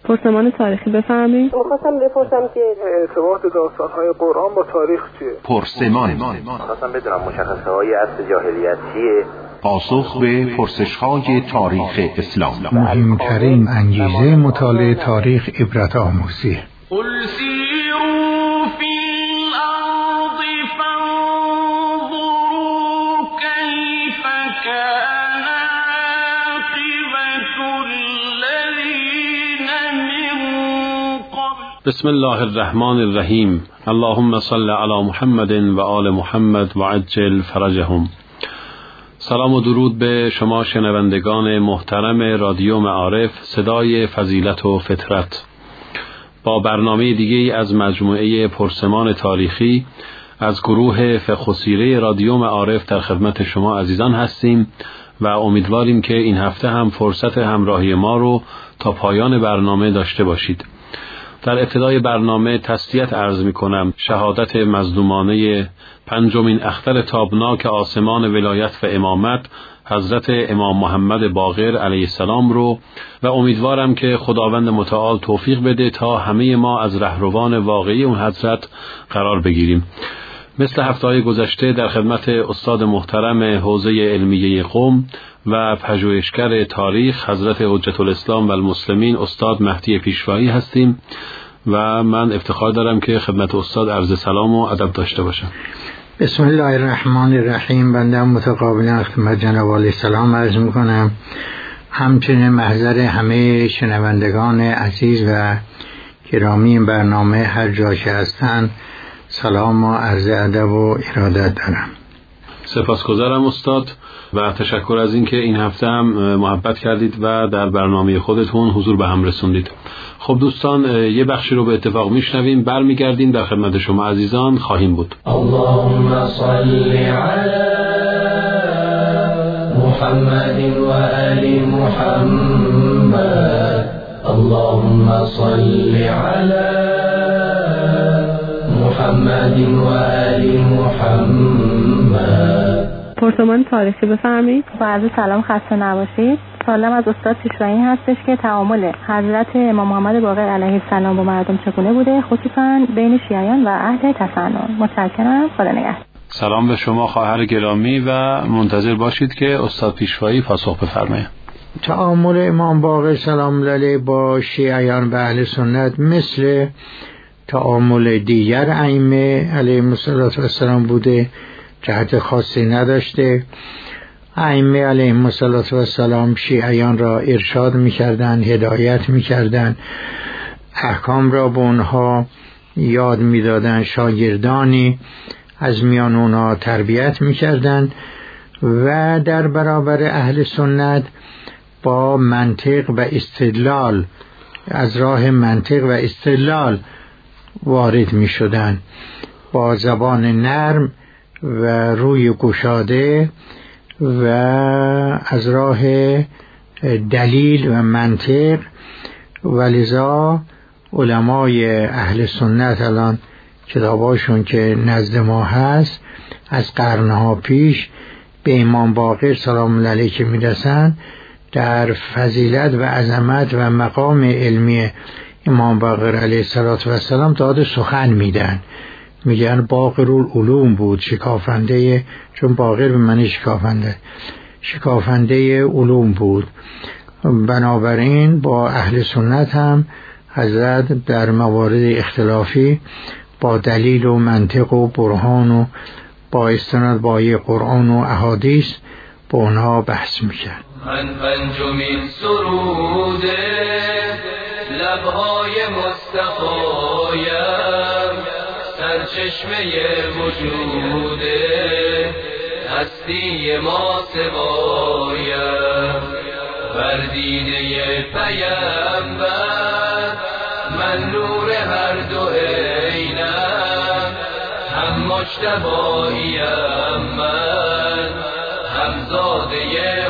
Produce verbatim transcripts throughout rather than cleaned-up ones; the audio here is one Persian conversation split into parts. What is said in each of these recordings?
پرسمان تاریخی بفرمایید. می‌خواستم بپرسم که ارتباط داستان‌های قرآن با تاریخ چیه؟ پرسمان. می‌خواستم بدونم مشخصه‌های عصر جاهلیت چیه؟ پاسخ به پرسش‌های تاریخ اسلام. مهمترین انگیزه مطالعه تاریخ عبرت آموزی. بسم الله الرحمن الرحیم. اللهم صل علی محمد و آل محمد و عجل فرجهم. سلام و درود به شما شنوندگان محترم رادیو معارف، صدای فضیلت و فطرت. با برنامه دیگه از مجموعه پرسمان تاریخی از گروه فقه و سیره رادیو معارف در خدمت شما عزیزان هستیم و امیدواریم که این هفته هم فرصت همراهی ما رو تا پایان برنامه داشته باشید. در ابتدای برنامه تسلیت عرض می کنم شهادت مظلومانه پنجمین اختر تابناک آسمان ولایت و امامت حضرت امام محمد باقر علیه السلام رو و امیدوارم که خداوند متعال توفیق بده تا همه ما از رهروان واقعی اون حضرت قرار بگیریم. مثل هفته‌های گذشته در خدمت استاد محترم حوزه علمیه قم و پژوهشگر تاریخ حضرت حجت الاسلام و المسلمین استاد مهدی پیشوایی هستیم و من افتخار دارم که خدمت استاد عرض سلام و ادب داشته باشم. بسم الله الرحمن الرحیم. بنده متقابلا خدمت جناب عالی سلام عرض میکنم، همچنین محضر همه شنوندگان عزیز و گرامی برنامه هر جا که هستند سلام و عرض ادب و ارادت دارم. سپاسگزارم استاد و تشکر از این که این هفته هم محبت کردید و در برنامه خودتون حضور به هم رسوندید. خب دوستان، یه بخشی رو به اتفاق میشنویم، برمیگردیم در خدمت شما عزیزان خواهیم بود. اللهم صل علی محمد و آل محمد. اللهم صل علی محمد و آل محمد. پرسمان تاریخی بفرمایید. با عرض سلام، خسته نباشید. سوالم از استاد پیشوایی هستش که تعامل حضرت امام محمد باقر علیه السلام با مردم چگونه بوده، خصوصا بین شیعیان و اهل تسنن؟ متشکرم. خدا نگهدار. سلام به شما خواهر گرامی و منتظر باشید که استاد پیشوایی پاسخ بفرمایند. تعامل امام باقر سلام علیه با شیعیان و اهل سنت مثل تعامل دیگر ائمه علیهم السلام بوده، جهت خاصی نداشته. ائمه علیهم السلام شیعیان را ارشاد می‌کردند، هدایت می‌کردند، احکام را به اونها یاد می‌دادند، شاگردانی از میان اونها تربیت می‌کردند و در برابر اهل سنت با منطق و استدلال، از راه منطق و استدلال وارد می شدن، با زبان نرم و روی گشاده و از راه دلیل و منطق. ولذا علمای اهل سنت الان کتاباشون که نزد ما هست از قرنها پیش به امام باقر سلام علیه که می رسن، در فضیلت و عظمت و مقام علمی امام باقر علیه السلام داد سخن میدن، میگن باقر العلوم بود، شکافنده، چون باقر به معنی شکافنده، شکافنده علوم بود. بنابراین با اهل سنت هم حضرت در موارد اختلافی با دلیل و منطق و برهان و با استناد با قرآن و احادیث با اونها بحث میکرد. من پنجمین سروده لبهای مصطفایم، سرچشمه وجوده هستی ما سوایم، بردیده پیمبر من نور هر دو عینم، هم مجتباییم من هم زاده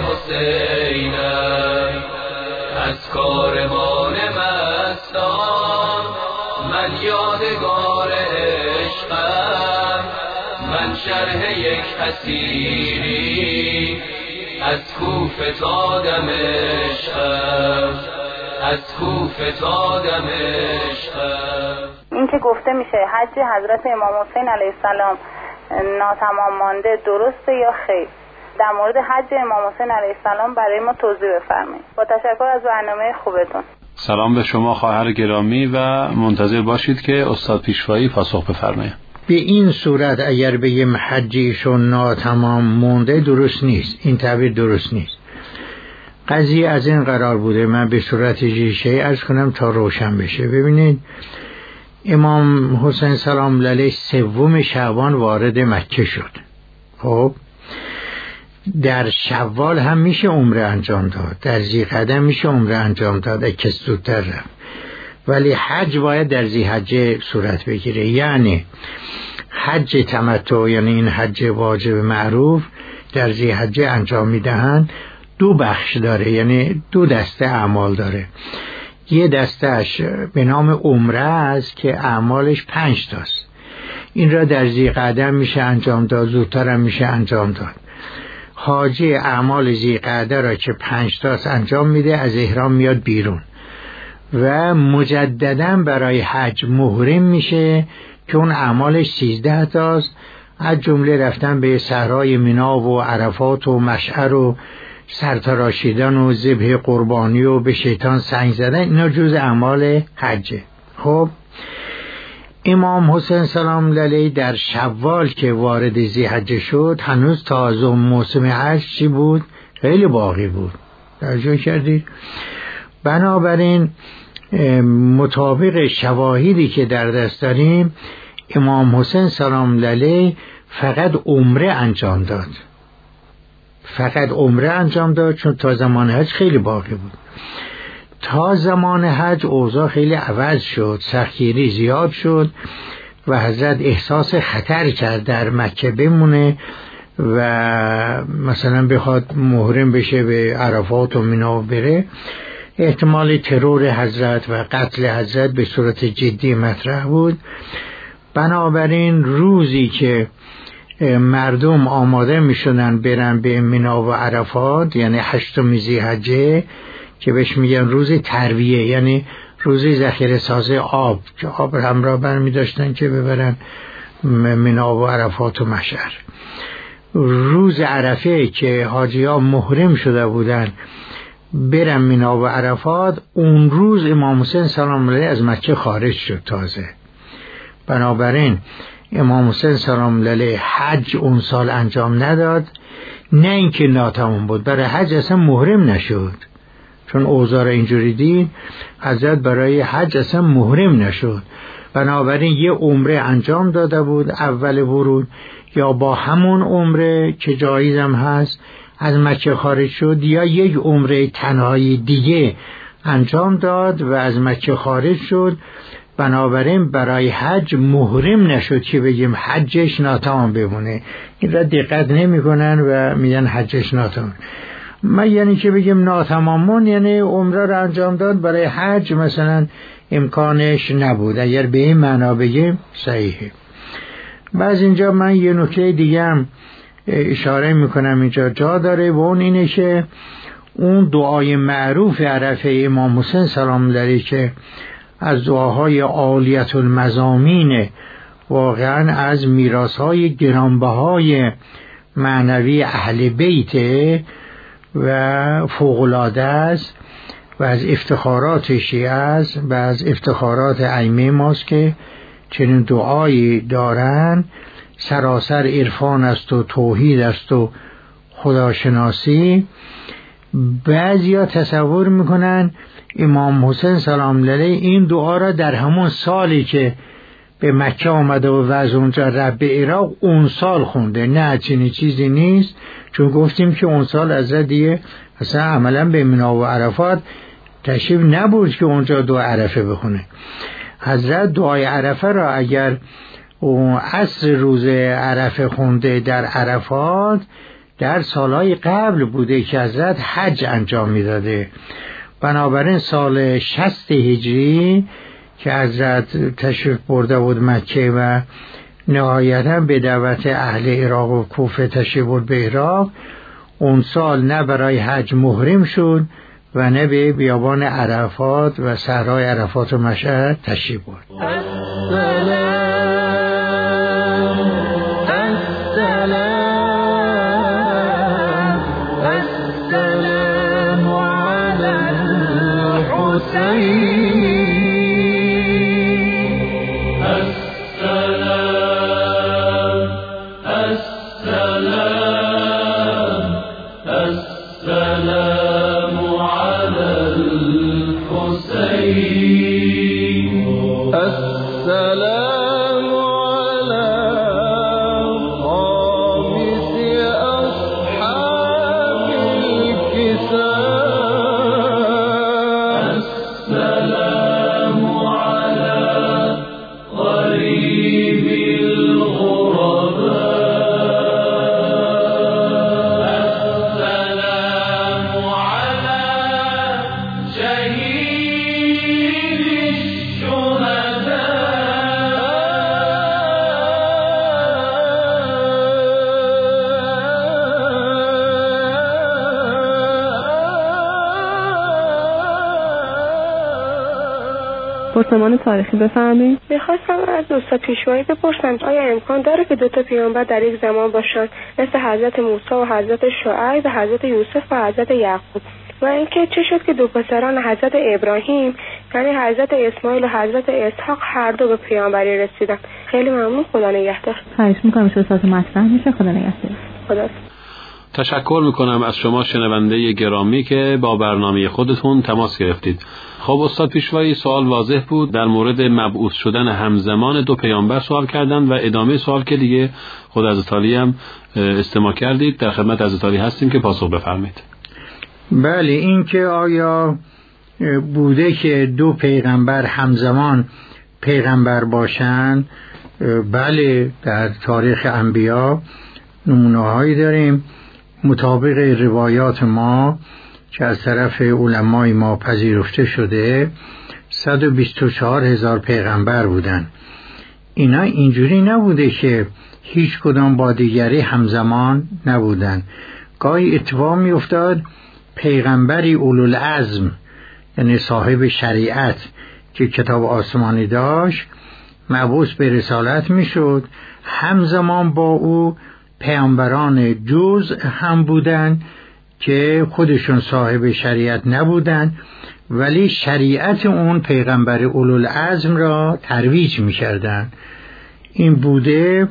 حسینم، از کاروان مستان من یادگار عشقم، من شرح یک اسیری از کوفه تا دمشقم، از کوفه تا دمشق. این که گفته میشه حج حضرت امام حسین علیه السلام ناتمام مانده درسته یا خیر؟ در مورد حج امام حسین علیه السلام برای ما توضیح بفرمایید. با تشکر از برنامه خوبتون. سلام به شما خواهر گرامی و منتظر باشید که استاد پیشوایی پاسخ بفرمایند. به این صورت اگر بگیم حجیشون ناتمام مونده درست نیست، این تعبیر درست نیست. قضیه از این قرار بوده، من به صورت ریشه عرض کنم تا روشن بشه. ببینید امام حسین سلام علیه سوم شعبان وارد مکه شد. خب در شوال هم میشه عمره انجام داد، در ذی‌قعده میشه عمره انجام داد اگه زودتر رفت، ولی حج باید در ذی‌حجه صورت بگیره. یعنی حج تمتع، یعنی این حج واجب معروف در ذی‌حجه انجام میدهند. دو بخش داره، یعنی دو دسته اعمال داره. یه دستهش به نام عمره است که اعمالش پنج تاست. این را در ذی‌قعده میشه انجام داد، زودتر هم میشه انجام داد. حاجی اعمال ذی‌قعده را که پنج تاست انجام میده، از احرام میاد بیرون و مجددا برای حج محرم میشه که اون اعمالش سیزده تاست، از جمله رفتن به صحرای مینا و عرفات و مشعر و سرتراشیدن و ذبح قربانی و به شیطان سنگ زدن، اینا جز اعمال حجه. خب امام حسین سلام علیه در شوال که وارد ذی‌حجه شد هنوز تازه موسم حج چی بود؟ خیلی باقی بود. توجه کردید؟ بنابراین مطابق شواهدی که در دست داریم امام حسین سلام علیه فقط عمره انجام داد، فقط عمره انجام داد، چون تا زمان حج خیلی باقی بود. تا زمان حج اوضاع خیلی عوض شد، سختگیری زیاد شد و حضرت احساس خطر کرد در مکه بمونه و مثلا بخواد محرم بشه به عرفات و مینا بره. احتمال ترور حضرت و قتل حضرت به صورت جدی مطرح بود. بنابراین روزی که مردم آماده می شدن برن به مینا و عرفات، یعنی هشتم ذی‌حجه که بهش میگن روز ترویه، یعنی روز ذخیره ساز آب، که آب همراه برمی داشتن که ببرن مینا و عرفات و مشعر. روز عرفه که حاجی ها محرم شده بودن برن مینا و عرفات، اون روز امام حسین سلام علیه از مکه خارج شد تازه. بنابراین امام حسین سلام علیه حج اون سال انجام نداد، نه اینکه ناتمام بود، برای حج اصلا محرم نشد، چون اوضاع اینجوری دید حضرت برای حج اصلا محرم نشد. بنابراین یه عمره انجام داده بود اول ورود، یا با همون عمره که جایزم هست از مکه خارج شد، یا یک عمره تنهایی دیگه انجام داد و از مکه خارج شد. بنابراین برای حج محرم نشد که بگیم حجش ناتمام بمونه. این را دقت نمی کنن و میگن حجش ناتمام. ما یعنی که بگیم ناتمامون یعنی عمره را انجام داد، برای حج مثلا امکانش نبود. اگر به این معنا بگیم صحیحه. بعض اینجا من یه نکته دیگه هم اشاره میکنم، اینجا جا داره، و اون اینه که اون دعای معروف عرفه امام حسین سلام علیه که از دعاهای عالیت المضامین، واقعا از میراث‌های گرانبهای معنوی اهل بیت و فوق‌العاده است و از افتخارات شیعه است و از افتخارات ائمه ماست که چنین دعایی دارن. سراسر عرفان است و توحید است و خداشناسی. بعضیا تصور میکنن امام حسین سلام علیه این دعا را در همون سالی که به مکه آمده و از اونجا رب به عراق اون سال خونده. نه، چنین چیزی نیست، چون گفتیم که اون سال حضرت دیگه اصلا عملا به مینا و عرفات تشریف نبود که اونجا دعا عرفه بخونه. حضرت دعای عرفه را اگر اون عصر روز عرفه خونده در عرفات، در سالهای قبل بوده که حضرت حج انجام میداده. بنابراین سال شصت هجری که حضرت تشریف برده بود مکه و نهایتا به دعوت اهل عراق و کوفه تشریف برد به عراق، اون سال نه برای حج محرم شد و نه به بیابان عرفات و صحرای عرفات و مشهد تشریف برد. پرسمان تاریخی بفرمایید. میخواستم از استاد پیشوایی بپرسم آیا امکان داره که دو تا پیامبر در یک زمان باشن، مثل حضرت موسی و حضرت شعیب و حضرت یوسف و حضرت یعقوب؟ و اینکه چه شد که دو پسران حضرت ابراهیم یعنی حضرت اسماعیل و حضرت اسحاق هر دو به پیامبری رسیدن؟ خیلی ممنون، خدا نگهدار. خواهش می‌کنم استاد مطرح میشه. خدا نگهدار. خدا. تشکر میکنم از شما شنونده گرامی که با برنامه خودتون تماس گرفتید. خب استاد پیشوایی، سوال واضح بود. در مورد مبعوث شدن همزمان دو پیامبر سوال کردند و ادامه سوال که دیگه خود حضرت علی هم استماع کردید. در خدمت حضرت علی هستیم که پاسخ بفرمایید. بله، این که آیا بوده که دو پیغمبر همزمان پیغمبر باشن؟ بله، در تاریخ انبیا نمونه‌هایی داریم. مطابق روایات ما که از طرف علمای ما پذیرفته شده صد و بیست و چهار هزار پیغمبر بودن. اینا اینجوری نبوده که هیچ کدام با دیگری همزمان نبودن. گاهی اتفاق می افتاد پیغمبری اولوالعزم یعنی صاحب شریعت که کتاب آسمانی داشت مبعوث به رسالت می شد، همزمان با او پیامبران جز هم بودن که خودشون صاحب شریعت نبودن ولی شریعت اون پیغمبر اولوالعزم را ترویج می‌کردند. این بوده.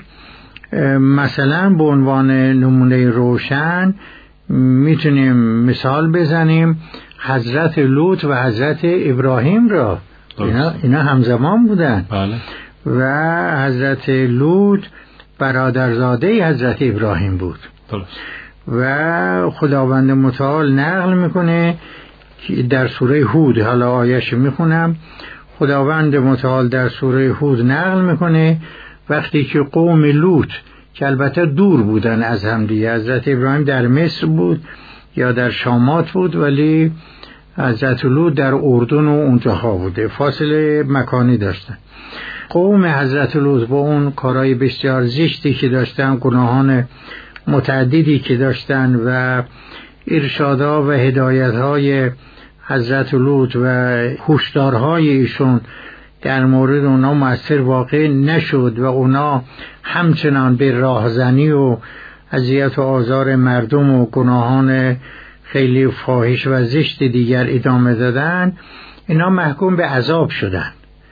مثلا به عنوان نمونه روشن میتونیم مثال بزنیم حضرت لوط و حضرت ابراهیم را. اینا, اینا همزمان بودن. بله. و حضرت لوط برادرزاده حضرت ابراهیم بود. درست. و خداوند متعال نقل میکنه در سوره هود، حالا آیه‌شو میخونم. خداوند متعال در سوره هود نقل میکنه وقتی که قوم لوط که البته دور بودن از همدیگه، حضرت ابراهیم در مصر بود یا در شامات بود ولی حضرت لوط در اردن و اونجاها بوده، فاصله مکانی داشتن. قوم حضرت لوط با اون کارهای بسیار زشتی که داشتن، گناهان متعددی که داشتن و ارشادها و هدایتهای حضرت لوط و هشدارهای ایشون در مورد اونا مؤثر واقع نشد و اونا همچنان به راهزنی و اذیت و آزار مردم و گناهان خیلی فاحش و زشت دیگر ادامه دادن، اینا محکوم به عذاب شدن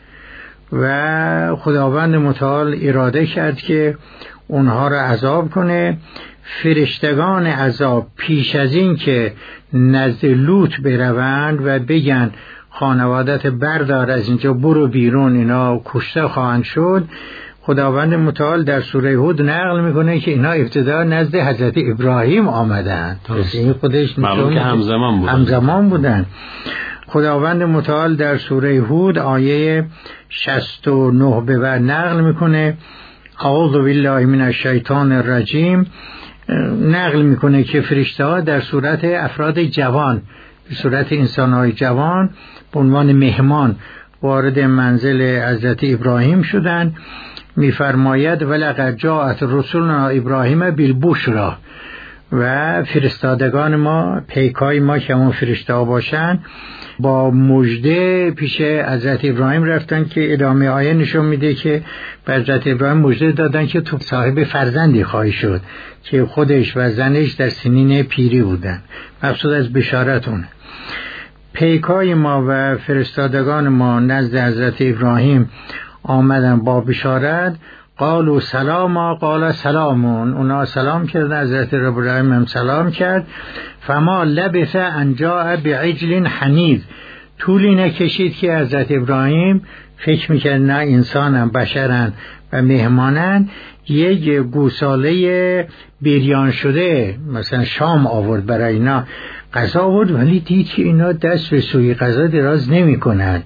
و خداوند متعال اراده کرد که اونها را عذاب کنه. فرشتگان عذاب پیش از این که نزد لوط بروند و بگن خانوادت بردار از اینجا برو بیرون، اینا کشته خواهند شد، خداوند متعال در سوره هود نقل میکنه که اینا ابتدا نزد حضرت ابراهیم آمدند. این خودش معلوم که همزمان بودن. همزمان بودن. خداوند متعال در سوره هود آیه شصت و نه به بعد نقل میکنه اعوذ بالله من الشیطان الرجیم، نقل میکنه که فرشته‌ها در صورت افراد جوان، به صورت انسان‌های جوان به عنوان مهمان وارد منزل حضرت ابراهیم شدند. میفرماید ولقد جاءت رسولنا ابراهیم بالبشری، و فرستادگان ما، پیکای ما که همون فرشته ها باشن، با مژده پیش حضرت ابراهیم رفتن که ادامه آیه نشون میده که به حضرت ابراهیم مژده دادن که تو صاحب فرزندی خواهی شد که خودش و زنش در سنین پیری بودن. مقصود از بشارت اونه. پیکای ما و فرستادگان ما نزد حضرت ابراهیم آمدن با بشارت. قالوا سلاما قال سلامون، اونا سلام کردن، حضرت ابراهیم هم سلام کرد. فما لبث ان جاء بعجل حنیذ، طولی نکشید که حضرت ابراهیم فکر میکرد نه انسانن، بشرن و مهمانن، یک گوساله بریان شده مثلا شام آورد برای اینا، غذا آورد، ولی دید که اینا دست به سوی غذا دراز نمی کنند،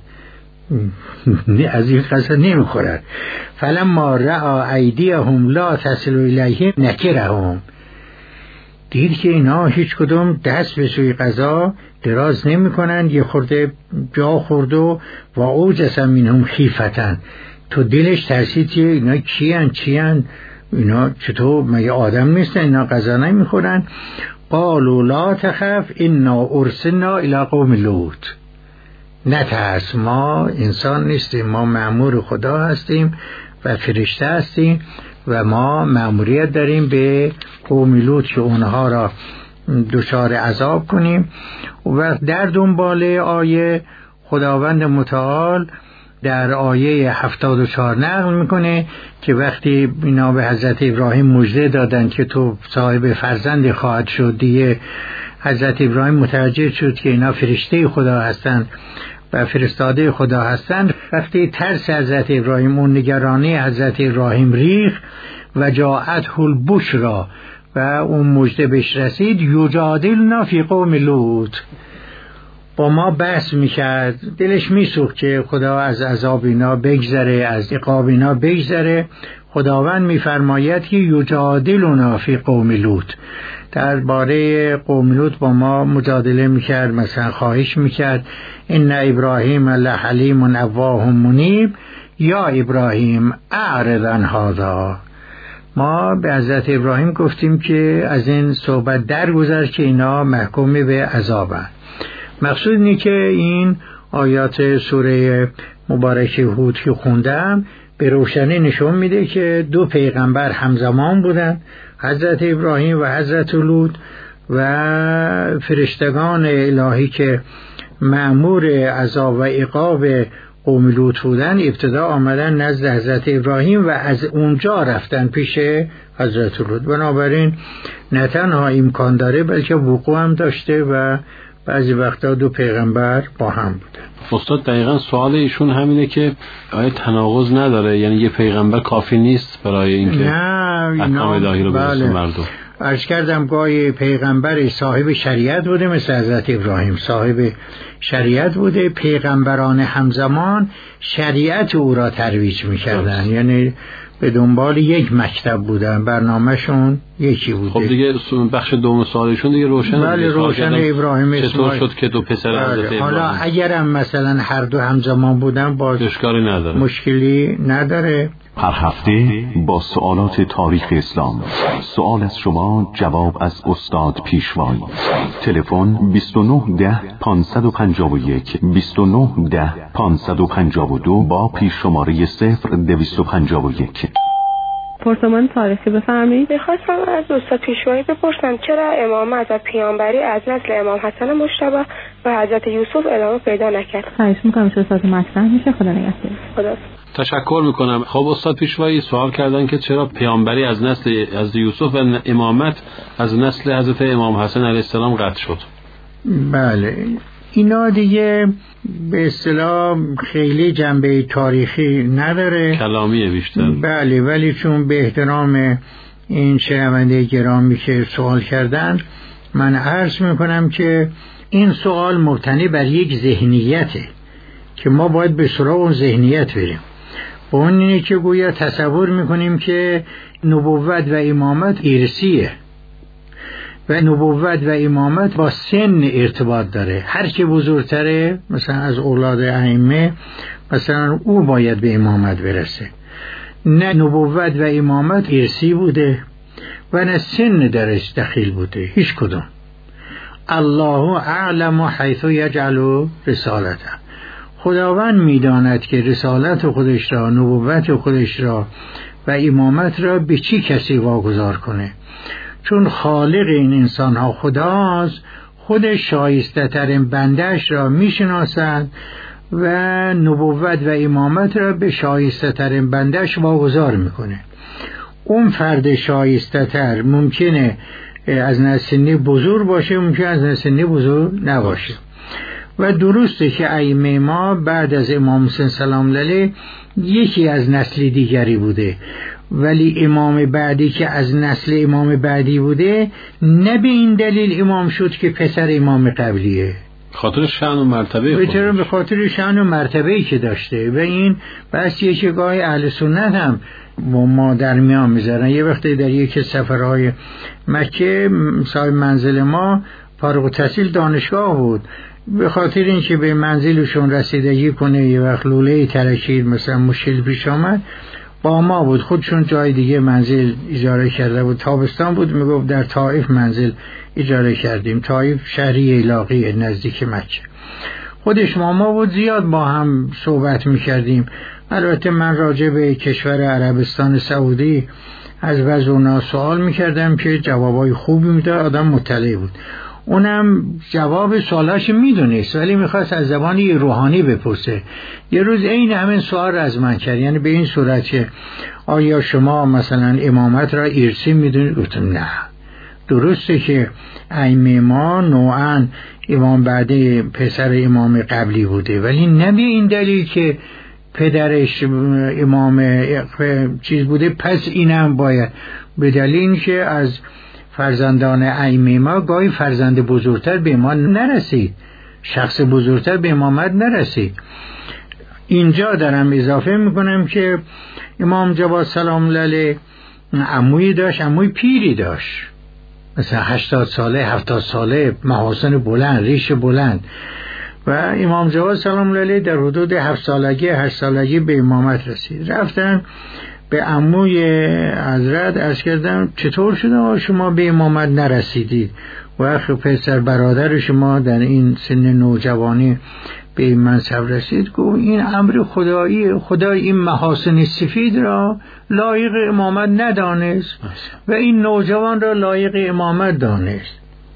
از این غذا نمی خورد. فلما رأى ایدیهم لا تصل الیهم نکرهم، دید که اینا هیچ کدوم دست به سوی غذا دراز نمی کنند، یه خورده جا خورد و و اوجس منهم خیفتن، تو دلش ترسید که اینا کیان چیان، اینا چطور مگه آدم نیستن، اینا غذا نمی خورن. قالوا لا تخف انا ارسلنا الى قوم لوط، نترس ما انسان نیستیم، ما مأمور خدا هستیم و فرشته هستیم و ما مأموریت داریم به قوم لوط که اونها را دچار عذاب کنیم. و در دنبال آیه خداوند متعال در آیه هفتاد و چهار نقل میکنه که وقتی اینا به حضرت ابراهیم مژده دادن که تو صاحب فرزند خواهد شد، دیگه حضرت ابراهیم متوجه شد که اینا فرشته خدا هستند و فرستاده خدا هستند. وقتی ترس حضرت ابراهیم، اون نگرانی حضرت ابراهیم ریخ و جاءته البشرا و اون مژده بهش رسید، یجادلنا فی قوم لوط، با ما بحث میکرد، دلش میسوخت که خدا از عذاب اینا بگذره، از عقاب اینا بگذره. خداوند میفرماید که یجادلنا فی قوم لوط، درباره قوم لوط با ما مجادله میکرد، مثلا خواهش میکرد ان ابراهیم لحلیم اواه منیب یا ابراهیم اعرض عن هذا. ما به حضرت ابراهیم گفتیم که از این صحبت درگذر که اینا محکوم به عذابن. مقصود اینه که این آیات سوره مبارکه هود که خوندم به روشنی نشون میده که دو پیغمبر همزمان بودن، حضرت ابراهیم و حضرت لوط، و فرشتگان الهی که مأمور عذاب و عقاب قوم لوط بودن ابتدا آمدن نزد حضرت ابراهیم و از اونجا رفتن پیش حضرت لوط. بنابراین نه تنها امکان داره بلکه وقوع هم داشته و بعضی وقتا دو پیغمبر با هم بودن. استاد دقیقا سوال ایشون همینه که آیا تناقض نداره، یعنی یه پیغمبر کافی نیست برای اینکه احکام الهی رو برسونه بله. مردم؟ عرض کردم گاهی پیغمبر صاحب شریعت بوده مثل حضرت ابراهیم صاحب شریعت بوده، پیغمبران همزمان شریعت او را ترویج میکردن، یعنی به دنبال یک مکتب بودن، برنامهشون یکی بوده. خب دیگه بخش دوم سوالشون دیگه روشن. بله روشن. ابراهیم چطور شد که دو پسر حضرت ابراهیم، حالا اگرم مثلا هر دو همزمان بودن باز اشکالی نداره، مشکلی نداره. هر هفته با سوالات تاریخ اسلام، سوال از شما، جواب از استاد پیشوایی. تلفن بیست و نه ده پانصد و پنجاه و یک بیست و نه ده پانصد و پنجاه و دو با پیش شماره صفر دویست و پنجاه و یک. پرسمان تاریخی بفرمایید. میخواستم از استاد پیشوایی بپرسم چرا امامت و پیامبری از نسل امام حسن مجتبی و حضرت یوسف ادامه پیدا نکرد؟ خواهش میکنم چه استاد مطرح میشه. خدا نگهدار. خدا. تشکر میکنم. خب استاد پیشوایی سوال کردن که چرا پیامبری از نسل از یوسف و امامت از نسل حضرت امام حسن علیه السلام قطع شد. بله اینا دیگه به اصطلاح خیلی جنبه تاریخی نداره، کلامیه بیشتر. بله ولی چون به احترام این شنونده گرامی که سوال کردن من عرض میکنم که این سوال مبتنی بر یک ذهنیته که ما باید به سراغ اون ذهنیت بریم. با اون اینه که گویا تصور میکنیم که نبوت و امامت ارثیه و نبوت و امامت با سن ارتباط داره، هر که بزرگتره مثلا از اولاد ائمه مثلا او باید به امامت برسه. نه، نبوت و امامت ارثی بوده و نه سن درش دخیل بوده، هیچ کدوم. الله اعلم حیث یجعل رسالته، خداوند میداند که رسالت خودش را، نبوت خودش را و امامت را به چی کسی واگذار کنه. چون خالق این انسان ها خداست، خود شایسته ترین بندش را میشناسند و نبوت و امامت را به شایسته ترین بندش واگذار میکنه. اون فرد شایسته تر ممکنه از نسل بزرگ باشه، ممکنه از نسل بزرگ نباشه. و درسته که ائمه ما بعد از امام حسین سلام علیه یکی از نسل دیگری بوده، ولی امام بعدی که از نسل امام بعدی بوده نه به این دلیل امام شد که پسر امام قبلیه، خاطر شأن و مرتبه خودش، به خاطر شأن و مرتبه‌ای که داشته. و این بحثیه که گاهی اهل سنت هم با ما در میان میذارن. یه وقتی در یک سفرهای مکه صاحب منزل ما فارغ التحصیل دانشگاه بود، به خاطر اینکه به منزلشون رسیدگی کنه یه وقت لوله ترکید مثلا مشکل پیش آمد، با ما بود، خودشون جای دیگه منزل اجاره کرده بود، تابستان بود، میگفت در طائف منزل اجاره کردیم. طائف شهری علاقی نزدیک مکه، خودش ماما بود، زیاد با هم صحبت میکردیم. البته من راجع به کشور عربستان سعودی از بعض اونا سوال میکردم که جوابای خوبی میداد، آدم مطلع بود، اونم جواب سوالاش میدونست ولی میخواست از زبانی روحانی بپرسه. یه روز این همین سوال را از من کرد، یعنی به این صورت که آیا شما مثلا امامت را ارثی میدونید؟ گفتم نه، درسته که ائمه ما نوعا امام بعد پسر امام قبلی بوده، ولی نه به این دلیل که پدرش امام چیز بوده پس اینم باید. به دلیل اینکه از فرزندان ائمه ما گاهی فرزند بزرگتر به ما نرسید، شخص بزرگتر به امامت نرسید. اینجا دارم اضافه میکنم که امام جواد سلام علیه عمویی داشت، عموی پیری داشت، مثلا هشتاد ساله هفتاد ساله، محاسن بلند، ریش بلند، و امام جواد سلام علیه در حدود هفت سالگی هشت سالگی به امامت رسید. رفتن به عموی حضرت عرض کردم چطور شده شما به امامت نرسیدید و اخی پسر برادر شما در این سن نوجوانی به این منصب رسید؟ گفت این امر خدایی، خدا این محاسن سفید را لایق امامت ندانست و این نوجوان را لایق امامت دانست.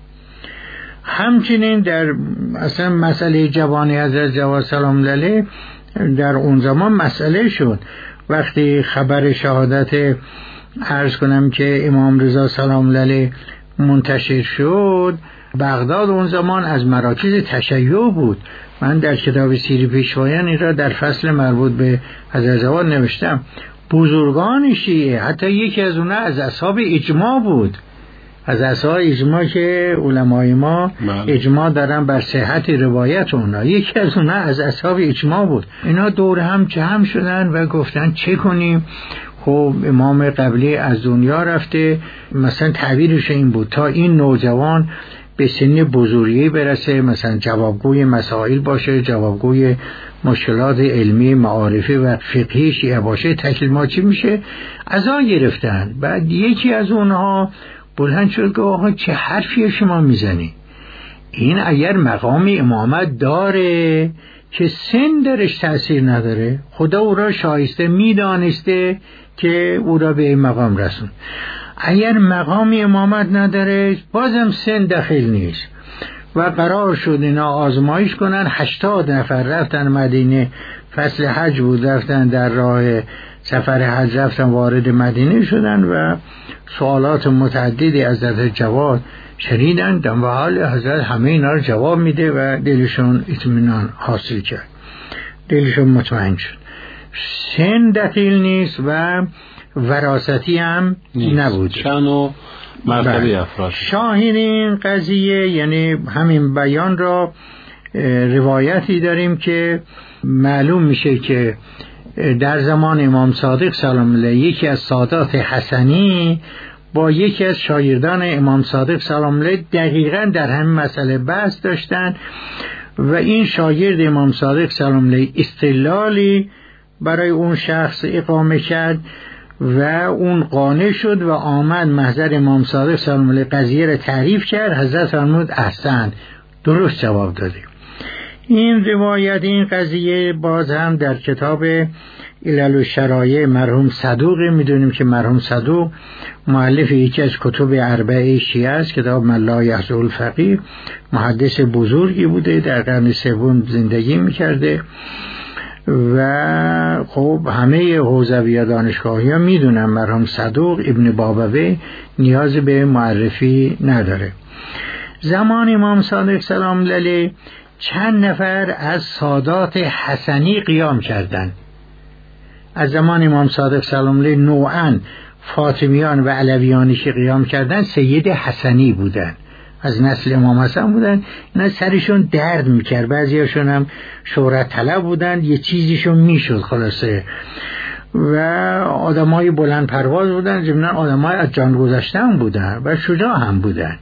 همچنین در اصلا مسئله جوانی حضرت جواد سلام علیه در اون زمان مسئله شد. وقتی خبر شهادت عرض کنم که امام رضا سلام علیه منتشر شد، بغداد اون زمان از مراکز تشیع بود. من در کتاب سیر پیشوایان این را در فصل مربوط به حضرت جواد نوشتم. بزرگان شیعه، حتی یکی از اونها از اصحاب اجماع بود، از اصحاب اجماع که علمای ما اجماع دارن بر صحت روایت اونها، یکی از اونها از اصحاب اجماع بود. اینا دور هم جمع شدن و گفتن چه کنیم؟ خب امام قبلی از دنیا رفته، مثلا تعبیرش این بود تا این نوجوان به سن بزرگی برسه، مثلا جوابگوی مسائل باشه، جوابگوی مشکلات علمی معارفی و فقهی شیعه باشه، تکلیف ما چی میشه؟ عزا گرفتن. بعد یکی از اونها بلند شد که آقا چه حرفی شما میزنی؟ این اگر مقام امامت داره که سن درش تأثیر نداره، خدا او را شایسته میدانسته که او را به این مقام رسون. اگر مقام امامت نداره بازم سن دخیل نیست. و قرار شد اینا آزمایش کنن. هشتاد نفر رفتن مدینه، فصل حج بود، رفتن در راه سفر حج، رفتن وارد مدینه شدن و سوالات متعددی از حضرت جواد شنیدن. در حال حضرت همه اینا رو جواب میده و دلشون اطمینان حاصل کرد، دلشون مطمئن شد. سن دخیل نیست و وراثتی هم نبود. شأن و مرتبه افراد. شاهد این قضیه یعنی همین بیان را روایتی داریم که معلوم میشه که در زمان امام صادق سلام علیه یکی از سادات حسنی با یکی از شاگردان امام صادق سلام علیه دقیقاً در همین مسئله بحث داشتن و این شاگرد امام صادق سلام علیه استدلالی برای اون شخص اقامه کرد و اون قانع شد و آمد محضر امام صادق سلام علیه قضیه را تعریف کرد. حضرت فرمود احسن، درست جواب داده. این روایت، این قضیه باز هم در کتاب علل الشرایع مرحوم صدوق، میدونیم که مرحوم صدوق مؤلف یکی از کتب اربعه شیعه است، کتاب من لا یحزو الفقیه، محدث بزرگی بوده، در قرن سوم زندگی میکرده و خب همه حوزوی دانشگاهی ها میدونن مرحوم صدوق ابن بابوی نیاز به معرفی نداره. زمان امام صادق سلام علیه چند نفر از سادات حسنی قیام کردند. از زمان امام صادق سلام علیه نوعاً فاطمیان و علویانی که قیام کردن سید حسنی بودن، از نسل امام حسن بودن. اینا سرشون درد میکرد، بعضی هاشون هم شهرت طلب بودن، یه چیزیشون میشد خلاصه، و آدمای بلند پرواز بودن، ضمن آدمای از جان گذشته هم بودن و شجاع هم بودن.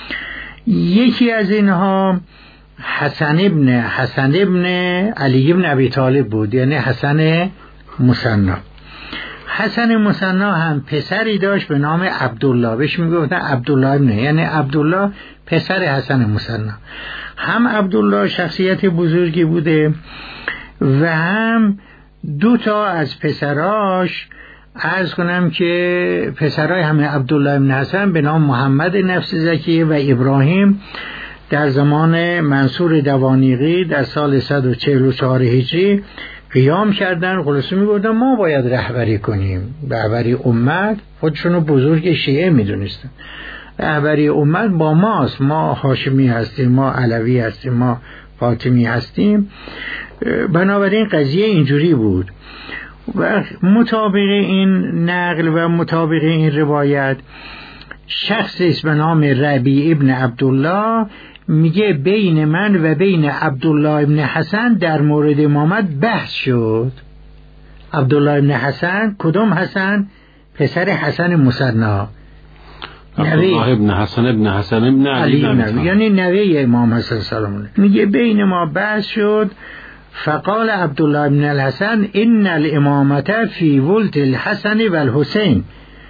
یکی از اینها حسن ابن حسن ابن علی ابن ابی طالب بود، یعنی حسن مثنا. حسن مثنا هم پسری داشت به نام عبدالله، بهش میگفتن عبدالله ابن، یعنی عبدالله پسر حسن مثنا. هم عبدالله شخصیت بزرگی بوده و هم دو تا از پسراش، عرض کنم که پسرای همه عبدالله ابن حسن به نام محمد نفس زکیه و ابراهیم در زمان منصور دوانیقی در سال صد و چهل و چهار هجری قیام کردن. خلاصه میگفتن ما باید رهبری کنیم، رهبری امت. خودشونو بزرگ شیعه میدونستن، رهبری امت با ماست، ما هاشمی هستیم، ما علوی هستیم، ما فاطمی هستیم. بنابراین قضیه اینجوری بود و مطابق این نقل و مطابق این روایت شخصی به نام ربیع ابن عبدالله میگه بین من و بین عبدالله ابن حسن در مورد امامت بحث شد. عبدالله ابن حسن کدوم حسن؟ پسر حسن مثنا، عبدالله ابن حسن ابن حسن ابن علی نوی، یعنی نوی امام حسن سلام الله. میگه بین ما بحث شد. فقال عبدالله ابن الحسن ان الامامت فی ولد الحسن و الحسین.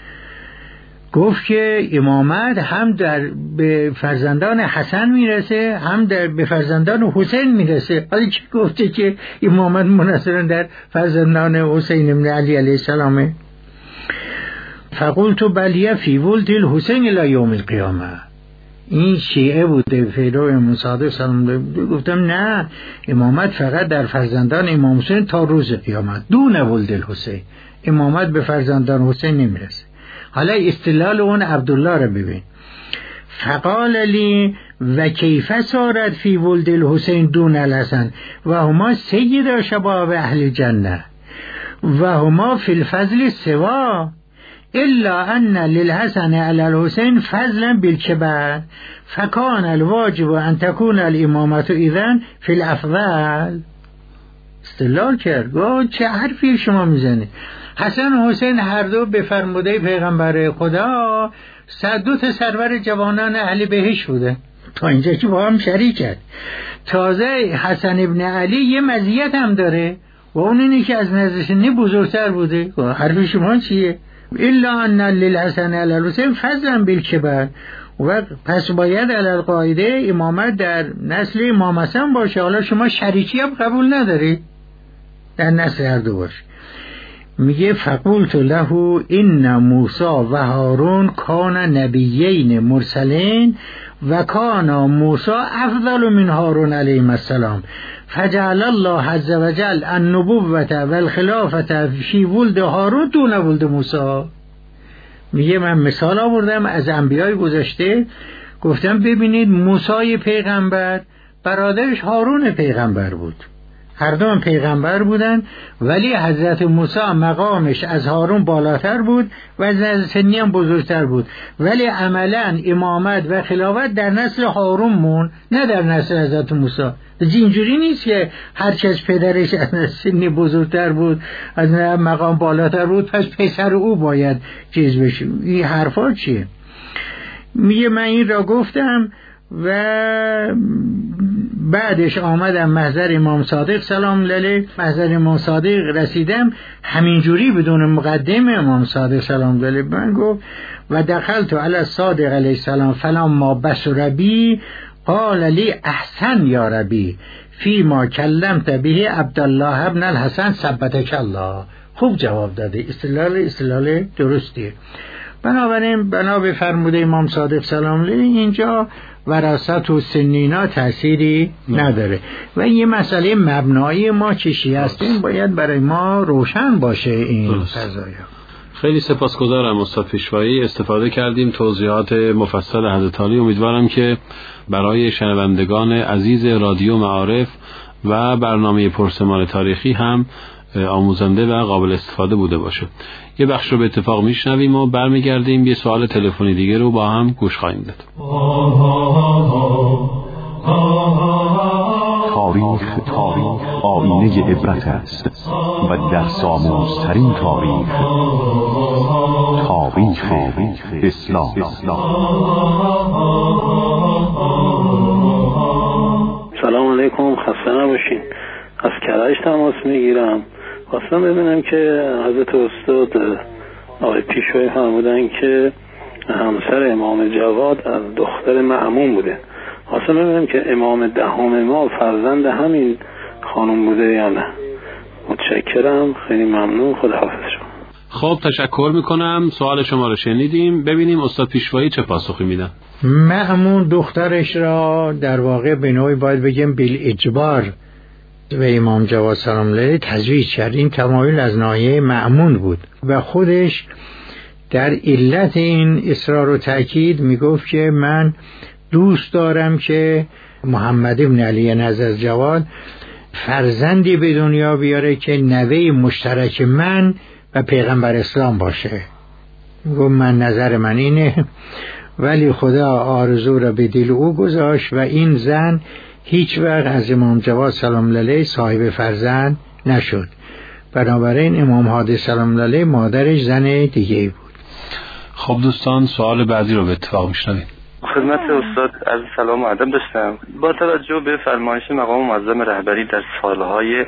گفت که امامت هم در به فرزندان حسن میرسه، هم در به فرزندان حسین میرسه. حالا چی گفته که امامت منحصرا در فرزندان حسین ابن علی علیه السلامه؟ فقلت بل فی ولد الحسین الی یوم القیامه. این شیعه بوده پیرو امام صادق سلام الله. گفتم نه، امامت فقط در فرزندان امام حسین تا روز قیامت، دون ولد الحسین. امامت به فرزندان حسین نمیرسه. حالا استدلال اون عبدالله رو ببین. فقال لی و کیف صارت فی ولد الحسین دون الحسن و هما سید شباب اهل جنه و هما فی الفضل سوا الا ان للحسن علی الحسین فضلا بالکبر فکان الواجب ان تكون الامامت اذن فی الافضل. استدلال کرد. گفت چه حرفی شما میزنید؟ حسن و حسین هر دو به فرموده پیغمبر خدا صد دو تا سرور جوانان اهل بهشت بوده. تا اینجا که با هم شریکن. تازه حسن ابن علی یه مزیت هم داره و اون اینه که از نظر سنی بزرگتر بوده. حرف شما چیه؟ الا ان للحسن علی الحسین فضلا بالکبر. و پس باید علی القاعده امامت در نسل امام حسن باشه. حالا شما شریکی هم قبول نداری در نسل هر دو باشه. میگه فقلت له ان موسی و هارون کان نبیین مرسلین و کان موسی افضل من هارون علیه السلام فجعل الله عز وجل النبوة والخلافة فی ولد هارون دون ولد موسی. میگه من مثال آوردم از انبیای گذشته، گفتم ببینید موسی پیغمبر برادرش هارون پیغمبر بود، هر دو هم پیغمبر بودن، ولی حضرت موسی مقامش از هارون بالاتر بود و از نظر سنی هم بزرگتر بود، ولی عملا امامت و خلافت در نسل هارون مون، نه در نسل حضرت موسی. اینجوری نیست که هر کس پدرش از نظر سنی بزرگتر بود، از نظر مقام بالاتر بود، پس پسر او باید چیز بشه. این حرفا چیه؟ میگه من این را گفتم و بعدش آمدم محضر امام صادق سلام علیه. محضر امام صادق رسیدم، همینجوری بدون مقدمه امام صادق سلام علیه من گفت و دخلت علی الصادق علیه السلام فلما بصر بی قال لی احسن یا ربی فی ما کلمت به عبدالله ابن الحسن ثبتک الله. خوب جواب داده، استدلال استدلال درستی. بنابراین بنا به فرموده امام صادق سلام علیه اینجا وراثت و سنینا تأثیری نداره و یه مسئله مبنایی ما که شیعه هستیم باید برای ما روشن باشه این قضایا. خیلی سپاسگزارم استاد پیشوایی، استفاده کردیم توضیحات مفصل حضرت علی. امیدوارم که برای شنوندگان عزیز رادیو معارف و برنامه پرسمان تاریخی هم آموزنده و قابل استفاده بوده باشه. یه بخش رو به اتفاق میشنویم و برمیگردیم یه سوال تلفنی دیگه رو با هم گوش خواهیم داد. تاریخ تاریخ آینه عبرت است و در ساموزترین تاریخ تاریخ اسلام. سلام علیکم، خسته نباشین. از کرج تماس میگیرم. خواستم ببینم که حضرت استاد آقای پیشوایی فرمودن که همسر امام جواد از دختر مأمون بوده. خواستم ببینم که امام دهم ما فرزند همین خانم بوده یا نه. متشکرم، خیلی ممنون، خداحافظ شما. خب تشکر میکنم، سوال شما رو شنیدیم. ببینیم استاد پیشوایی چه پاسخی میدن. مأمون دخترش را در واقع به نوعی باید بگیم بیل اجبار و امام جواد سلام علیه تزویج کرد. این تمایل از ناحیه مأمون بود و خودش در علت این اصرار و تأکید میگفت که من دوست دارم که محمد ابن علی نزد جواد فرزندی به دنیا بیاره که نوه مشترک من و پیغمبر اسلام باشه. گفت من نظر من اینه، ولی خدا آرزو را به دل او گذاشت و این زن هیچ وقت از امام جواد سلام علیه صاحب فرزند نشد. بنابراین امام هادی سلام علیه مادرش زن دیگه بود. خب دوستان سوال بعدی رو به اتفاق میشنویم. خدمت استاد از سلام و ادب داشتم. با توجه به فرمایش مقام معظم رهبری در سالهای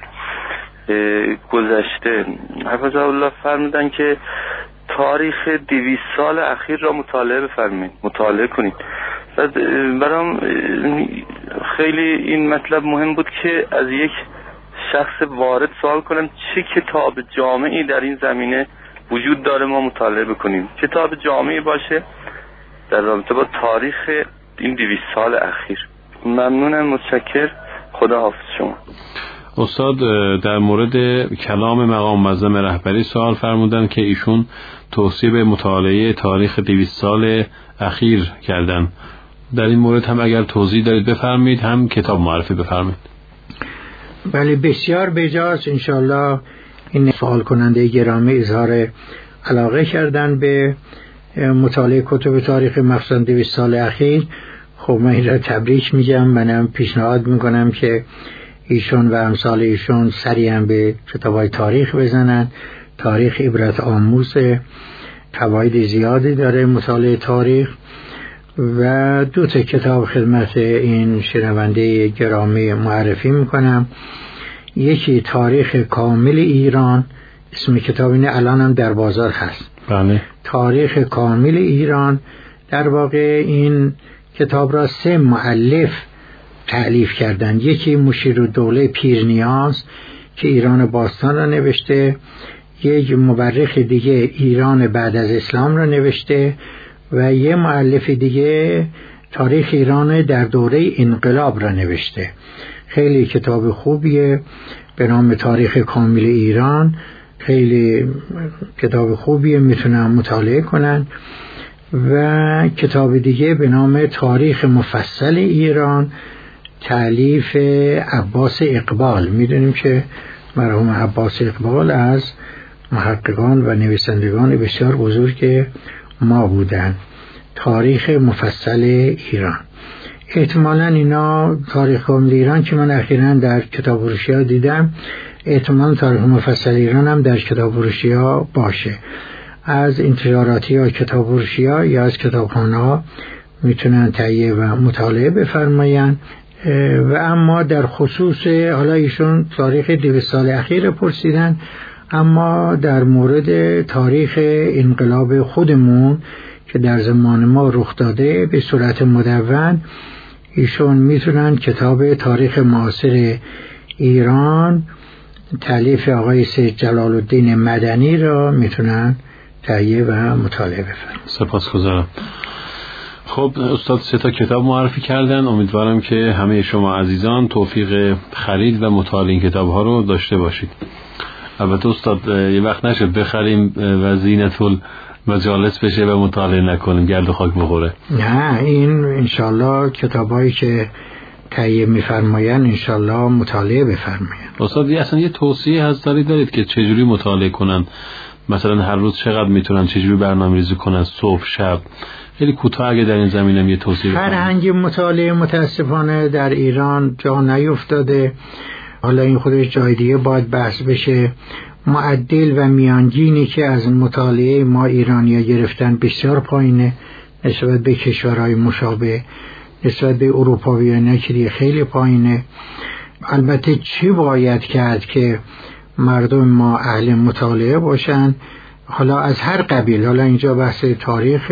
گذشته حفظه الله فرمودن که تاریخ دویست سال اخیر را مطالعه بفرمایید، مطالعه کنید. و برام خیلی این مطلب مهم بود که از یک شخص وارد سوال کنم چه کتاب جامعی در این زمینه وجود داره ما مطالعه بکنیم، کتاب جامعی باشه در رابطه با تاریخ این دویست سال اخیر. ممنونم، متشکر، خدا حافظ شما. استاد در مورد کلام مقام معظم رهبری سوال فرمودن که ایشون توصیه به مطالعه تاریخ دویست سال اخیر کردن. در این مورد هم اگر توضیح دارید بفرمایید، هم کتاب معرفی بفرمایید. بله بسیار بجاست. انشاءالله این سوال کننده گرامی اظهار علاقه کردن به مطالعه کتب تاریخ مخصوصا دویست سال اخیر. خب من این را تبریک میگم. منم پیشنهاد میکنم که ایشون و امثال ایشون سریعا به کتابای تاریخ بزنن. تاریخ عبرت آموز، فواید زیادی داره مطالعه تاریخ. و دو تا کتاب خدمت این شنونده گرامی معرفی میکنم. یکی تاریخ کامل ایران، اسم کتاب اینه، الان هم در بازار هست. بله. تاریخ کامل ایران. در واقع این کتاب را سه مؤلف تألیف کردند. یکی مشیرالدوله پیرنیاز که ایران باستان را نوشته، یک مورخ دیگه ایران بعد از اسلام را نوشته و یه مؤلف دیگه تاریخ ایران در دوره انقلاب را نوشته. خیلی کتاب خوبیه به نام تاریخ کامل ایران. خیلی کتاب خوبیه، میتونن مطالعه کنن. و کتاب دیگه به نام تاریخ مفصل ایران، تألیف عباس اقبال. میدونیم که مرحوم عباس اقبال از محققان و نویسندگان بسیار بزرگ ما بودن. تاریخ مفصل ایران. احتمالاً اینا تاریخ کامل ایران که من اخیراً در کتاب فروشی ها دیدم، احتمالاً تاریخ مفصل ایران هم در کتاب فروشی ها باشه. از انتشاراتی ها کتاب فروشی ها یا از کتابخانه ها میتونن تهیه و مطالعه بفرمایند. و اما در خصوص حالا ایشون تاریخ دویست سال اخیر پرسیدن، اما در مورد تاریخ انقلاب خودمون که در زمان ما رخ داده به صورت مدون، ایشون میتونن کتاب تاریخ معاصر ایران تالیف آقای سید جلال الدین مدنی را میتونن تهیه و مطالعه بفرمایند. سپاسگزارم. خب استاد سه تا کتاب معرفی کردن، امیدوارم که همه شما عزیزان توفیق خرید و مطالعه این کتاب ها رو داشته باشید. البته استاد یه وقت نشد بخریم و زینت المجالس بشه و مطالعه نکنیم، گرد و خاک بخوره. نه، این انشالله کتابایی که تهیه میفرمایند انشالله مطالعه بفرمایند. استاد اصلا یه توصیه هست دارید که چجوری مطالعه کنن؟ مثلا هر روز چقدر میتونن، چجوری برنامه‌ریزی کنن، صبح شب؟ خیلی کوتاه اگه در این زمینه یه توصیه بکنم. فرهنگ مطالعه متاسفانه در ایران جا نیفتاده. حالا این خودش جای دیگه باید بحث بشه. معدل و میانگینی که از مطالعه ما ایرانی‌ها گرفتن بسیار پایینه نسبت به کشورهای مشابه، نسبت به اروپایی‌ها که خیلی پایینه. البته چی باید کرد که مردم ما اهل مطالعه باشن؟ حالا از هر قبیل، حالا اینجا بحث تاریخ،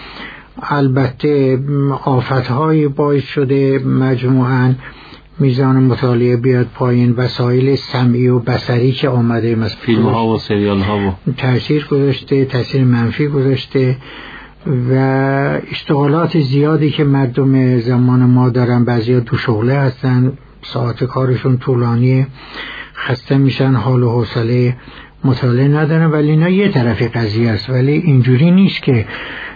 البته آفت‌های باعث شده مجموعاً میزان مطالعه بیاد پایین. وسایل سمعی و بصری که آمده، مثلا فیلم ها و سریال ها و تاثیر گذاشته، تاثیر منفی گذاشته. و اشتغالات زیادی که مردم زمان ما دارن، بعضیا تو شغله هستن، ساعت کارشون طولانیه، خسته میشن، حال و حوصله مطالعه ندارن. ولی اینا یه طرف قضیه است، ولی اینجوری نیست که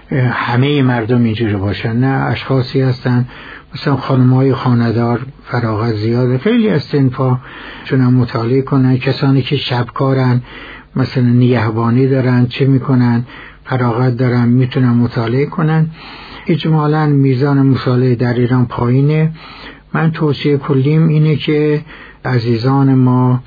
همه مردم اینجوری باشن. نه، اشخاصی هستن مثلا خانم‌های خانه‌دار فراغت زیاده، خیلی از صنفا چون مطالعه کنن. کسانی که شبکارن، مثلا نگهبانی دارن، چه میکنن، فراغت دارن، میتونن مطالعه کنن. اجمالاً میزان مطالعه در ایران پایینه. من توصیه کلیم اینه که عزیزان ما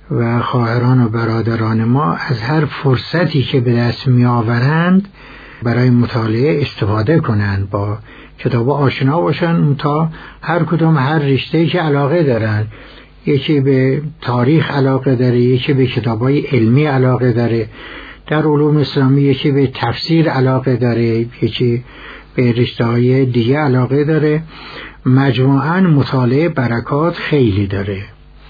و خواهران و برادران ما از هر فرصتی که به دست می آورند برای مطالعه استفاده کنند، با کتاب آشنا باشن، تا هر کدوم هر رشته‌ای که علاقه دارن. یکی به تاریخ علاقه داره، یکی به کتابای علمی علاقه داره، در علوم اسلامی یکی به تفسیر علاقه داره، یکی به رشته‌های دیگه علاقه داره. مجموعاً مطالعه برکات خیلی داره.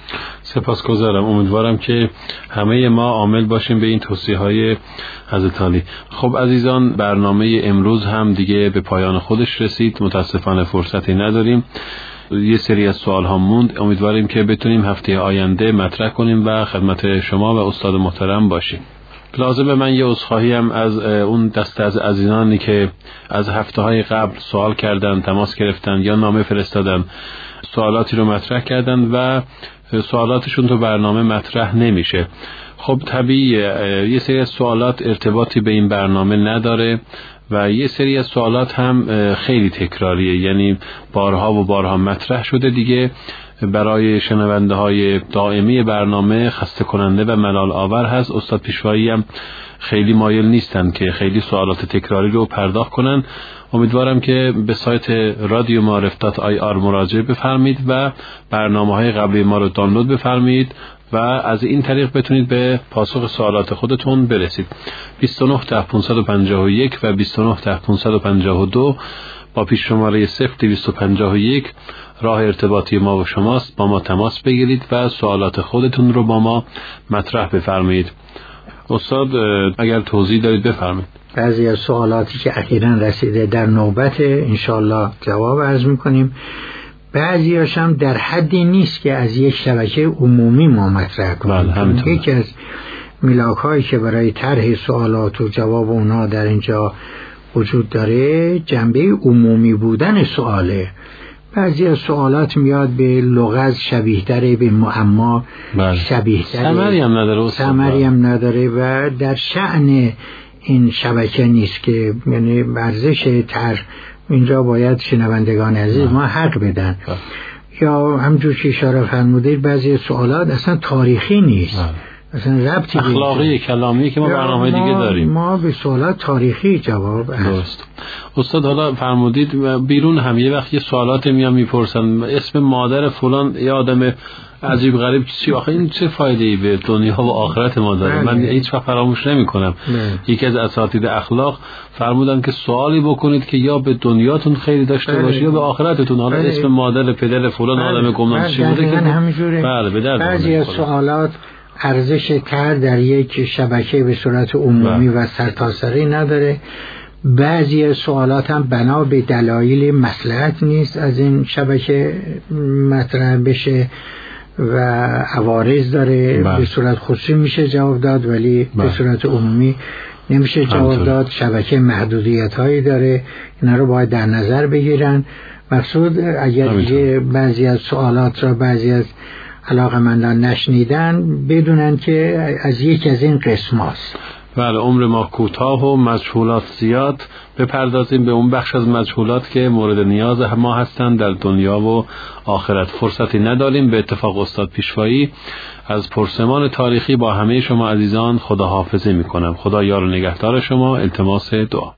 سپاسگزارم. امیدوارم که همه ما عامل باشیم به این توصیه‌های حضرت عالی. خب عزیزان، برنامه امروز هم دیگه به پایان خودش رسید. متاسفانه فرصتی نداریم، یه سری از سوال ها موند. امیدواریم که بتونیم هفته آینده مطرح کنیم و خدمت شما و استاد محترم باشیم. لازمه من یه عذرخواهی هم از اون دسته از عزیزانی که از هفته های قبل سوال کردن، تماس گرفتن یا نامه فرستادن، سوالاتی رو مطرح کردن و سوالاتشون تو برنامه مطرح نمیشه. خب طبیعیه، یه سری از سوالات ارتباطی به این برنامه نداره و یه سری از سوالات هم خیلی تکراریه، یعنی بارها و بارها مطرح شده دیگه. برای شنونده های دائمی برنامه خسته کننده و ملال آور هست. استاد پیشوایی هم خیلی مایل نیستن که خیلی سوالات تکراری رو پرداخت کنن. امیدوارم که به سایت رادیو معارف دات آی آر مراجعه بفرمایید و برنامه‌های قبلی ما رو دانلود بفرمایید و از این طریق بتونید به پاسخ سوالات خودتون برسید. بیست و نه ده پانصد و پنجاه و یک و بیست و نه ده پانصد و پنجاه و دو با پیش شماره صفر دویست و پنجاه و یک راه ارتباطی ما و شماست. با ما تماس بگیرید و سوالات خودتون رو با ما مطرح بفرمایید. استاد اگر توضیح دارید بفرمایید. بعضی از سوالاتی که اخیراً رسیده در نوبت انشالله جواب عرض میکنیم. بعضی هاشم در حدی نیست که از یک شبکه عمومی ما مطرح کنیم. یکی از ملاک هایی که برای طرح سوالات و جواب اونا در اینجا وجود داره جنبه عمومی بودن سواله. بعضی از سوالات میاد به لغز شبیه داره، به معما شبیه داره، ثمری هم نداره ثمری هم نداره و در شأن این شبکه نیست که یعنی ارزش طرح اینجا باید شنوندگان عزیز ما حق بدن. یا همجور که اشاره فرمودید بعضی سوالات اصلا تاریخی نیست، اصلا ربطی اخلاقی کلامی که ما برنامه دیگه داریم. ما به سوالات تاریخی جواب درست. استاد حالا فرمودید بیرون هم یه وقت یه سوالات میان میپرسن اسم مادر فلان یه آدم عجیب غریب چی، آخه این چه فایده ای به دنیا و آخرت ما داره؟ من هیچ وقت فراموش نمی‌کنم. یکی از اساتید اخلاق فرمودن که سوالی بکنید که یا به دنیاتون خیلی داشته باشه یا به آخرتتون. حالا بله. اسم مادر پدر فلان آدم گمنام چی بوده که بله به درد بعضی از سوالات ارزش تر در یک شبکه به صورت عمومی بله. و سرتاسری نداره. بعضی از سوالات هم بنا به دلایل مصلحت نیست از این شبکه مطرح بشه و عوارض داره بله. به صورت خصوصی میشه جواب داد ولی بله. به صورت عمومی نمیشه جواب داد. شبکه محدودیت هایی داره، اینا رو باید در نظر بگیرن. مقصود اگر دیگه بعضی از سوالات را بعضی از علاقمندان نشنیدن بدونن که از یک از این قسم هاست. بله عمر ما کوتاه و مجهولات زیاد، بپردازیم به اون بخش از مجهولات که مورد نیاز ما هستند در دنیا و آخرت. فرصتی نداریم. به اتفاق استاد پیشوایی از پرسمان تاریخی با همه شما عزیزان خداحافظی میکنم. خدا یار و نگهدار شما. التماس دعا.